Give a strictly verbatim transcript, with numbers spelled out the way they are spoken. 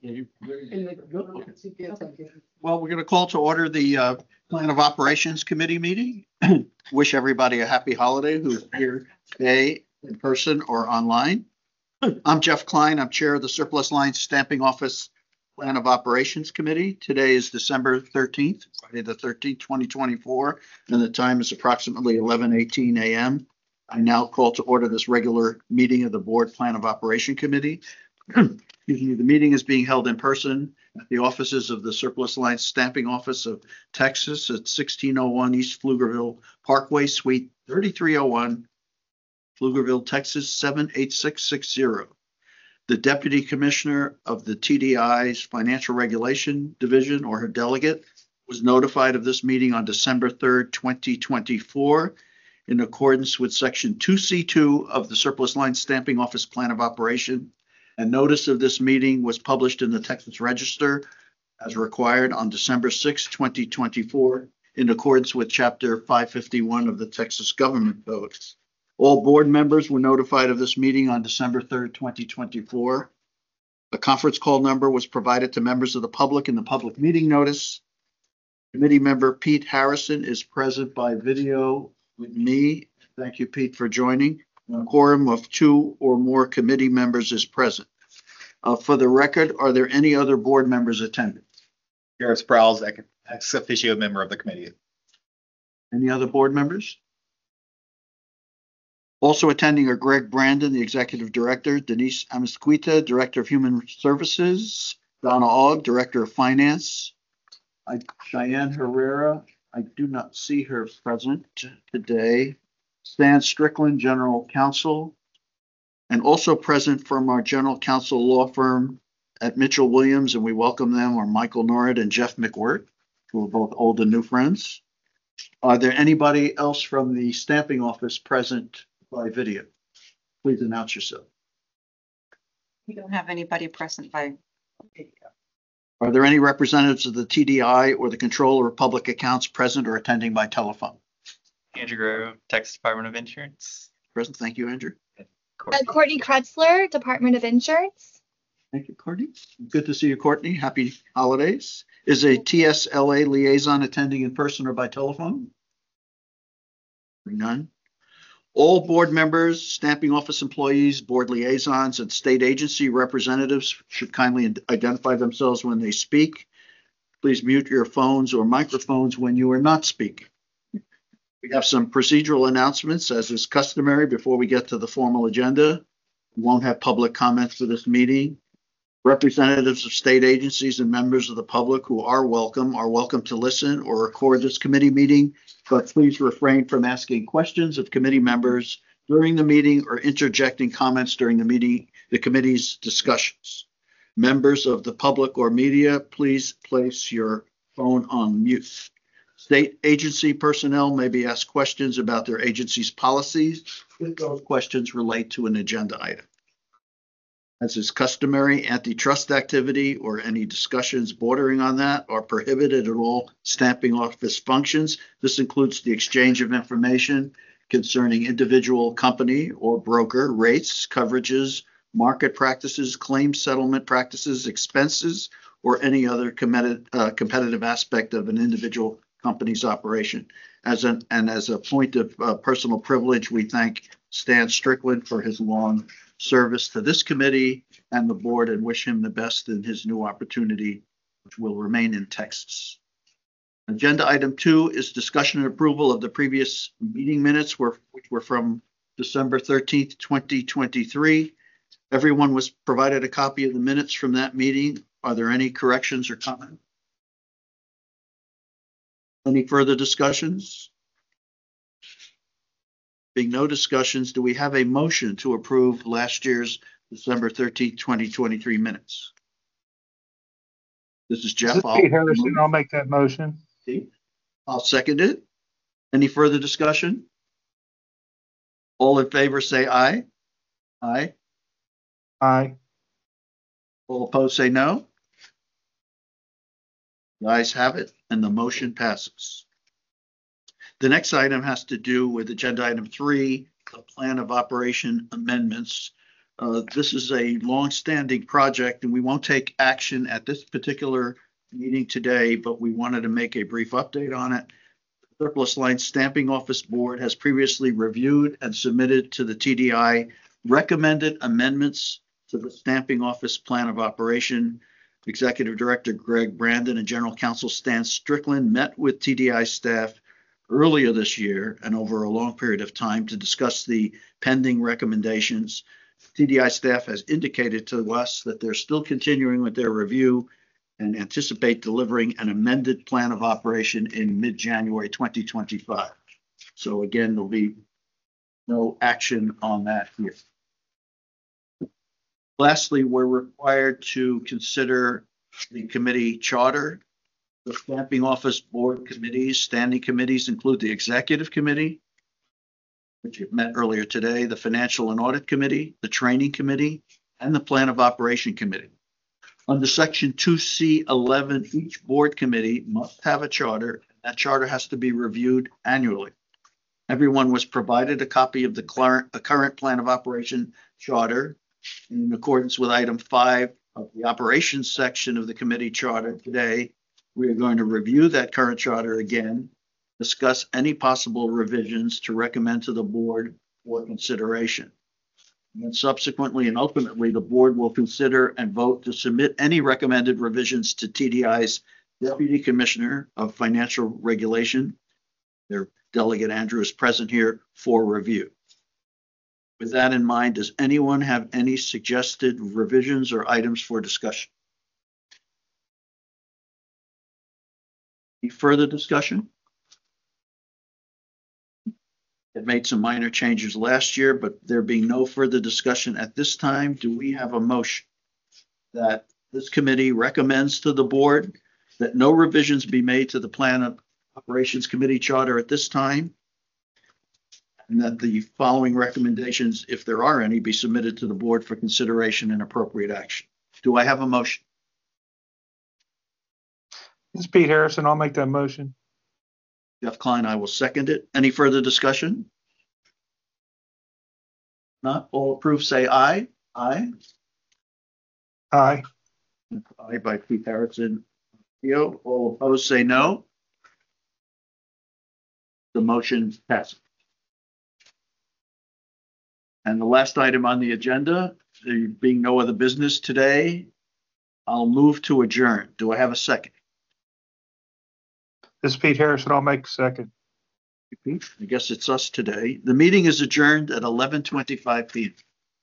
Well, we're going to call to order the uh, Plan of Operations Committee meeting. Wish everybody a happy holiday who's here today in person or online. I'm Jeff Klein. I'm chair of the Surplus Lines Stamping Office Plan of Operations Committee. Today is December thirteenth, Friday the thirteenth, twenty twenty-four, and the time is approximately eleven eighteen a m I now call to order this regular meeting of the Board Plan of Operation Committee. Excuse me, the meeting is being held in person at the offices of the Surplus Lines Stamping Office of Texas at sixteen oh one East Pflugerville Parkway, Suite thirty-three oh one, Pflugerville, Texas seven eight six six zero. The Deputy Commissioner of the T D I's Financial Regulation Division, or her delegate, was notified of this meeting on December third, twenty twenty-four, in accordance with Section two C two of the Surplus Lines Stamping Office Plan of Operation. And notice of this meeting was published in the Texas Register as required on December sixth, twenty twenty-four, in accordance with Chapter five fifty-one of the Texas Government Code. All board members were notified of this meeting on December third, twenty twenty-four. A conference call number was provided to members of the public in the public meeting notice. Committee member Pete Harrison is present by video with me. Thank you, Pete, for joining. A quorum of two or more committee members is present. Uh, for the record, are there any other board members attending? Garrett Sprowls, ex officio member of the committee. Any other board members? Also attending are Greg Brandon, the executive director, Denise Amisquita, director of human services, Donna Ogg, director of finance, I, Cheyenne Herrera. I do not see her present today. Stan Strickland, general counsel, and also present from our general counsel law firm at Mitchell Williams, and we welcome them, are Michael Norrid and Jeff McWhirter, who are both old and new friends. Are there anybody else from the stamping office present by video? Please announce yourself. We don't have anybody present by video. Are there any representatives of the T D I or the Controller of Public Accounts present or attending by telephone? Andrew Guerrero, Texas Department of Insurance. Present. Thank you, Andrew. Courtney, uh, Courtney Kretzler, Department of Insurance. Thank you, Courtney. Good to see you, Courtney. Happy holidays. Is a T S L A liaison attending in person or by telephone? None. All board members, stamping office employees, board liaisons, and state agency representatives should kindly identify themselves when they speak. Please mute your phones or microphones when you are not speaking. We have some procedural announcements, as is customary, before we get to the formal agenda. We won't have public comments for this meeting. Representatives of state agencies and members of the public who are welcome are welcome to listen or record this committee meeting, but please refrain from asking questions of committee members during the meeting or interjecting comments during the meeting, the committee's discussions. Members of the public or media, please place your phone on mute. State agency personnel may be asked questions about their agency's policies if those questions relate to an agenda item. As is customary, antitrust activity or any discussions bordering on that are prohibited at all stamping office functions. This includes the exchange of information concerning individual company or broker rates, coverages, market practices, claim settlement practices, expenses, or any other competitive, uh, competitive aspect of an individual company's operation. As an, and as a point of uh, personal privilege, we thank Stan Strickland for his long service to this committee and the board and wish him the best in his new opportunity, which will remain in Texas. Agenda item two is discussion and approval of the previous meeting minutes, were, which were from December thirteenth, twenty twenty-three. Everyone was provided a copy of the minutes from that meeting. Are there any corrections or comments? Any further discussions? Being no discussions, do we have a motion to approve last year's December thirteenth, twenty twenty-three minutes? This is Jeff. This is Pete Harrison. I'll make that motion. I'll second it. Any further discussion? All in favor say aye. Aye. Aye. All opposed say no. The ayes have it, and the motion passes. The next item has to do with agenda item three, the plan of operation amendments Uh, This is a longstanding project, and we won't take action at this particular meeting today, but we wanted to make a brief update on it. Surplus Line Stamping Office Board has previously reviewed and submitted to the T D I recommended amendments to the Stamping Office Plan of Operation. Executive Director Greg Brandon and General Counsel Stan Strickland met with T D I staff earlier this year and over a long period of time to discuss the pending recommendations. T D I staff has indicated to us that they're still continuing with their review and anticipate delivering an amended plan of operation in mid-January twenty twenty-five. So again, there'll be no action on that here. Lastly, we're required to consider the committee charter. The Stamping Office Board committees, standing committees include the Executive Committee, which you met earlier today, the Financial and Audit Committee, the Training Committee, and the Plan of Operation Committee. Under Section two C eleven, each board committee must have a charter. That charter has to be reviewed annually. Everyone was provided a copy of the current, the current Plan of Operation Charter in accordance with item five of the operations section of the committee charter. Today, we are going to review that current charter again, discuss any possible revisions to recommend to the board for consideration. And subsequently and ultimately, the board will consider and vote to submit any recommended revisions to T D I's Deputy Commissioner of Financial Regulation. Their delegate Andrew is present here for review. With that in mind, does anyone have any suggested revisions or items for discussion? Any further discussion? It made some minor changes last year, but there being no further discussion at this time, do we have a motion that this committee recommends to the board that no revisions be made to the Plan of Operations Committee charter at this time, and that the following recommendations, if there are any, be submitted to the board for consideration and appropriate action? Do I have a motion? This is Pete Harrison. I'll make that motion. Jeff Klein, I will second it. Any further discussion? Not all approved, say aye. Aye. Aye. Aye by Pete Harrison. Theo, all opposed, say no. The motion passes. And the last item on the agenda, there being no other business today, I'll move to adjourn. Do I have a second? This is Pete Harrison. I'll make a second. I guess it's us today. The meeting is adjourned at eleven twenty-five p m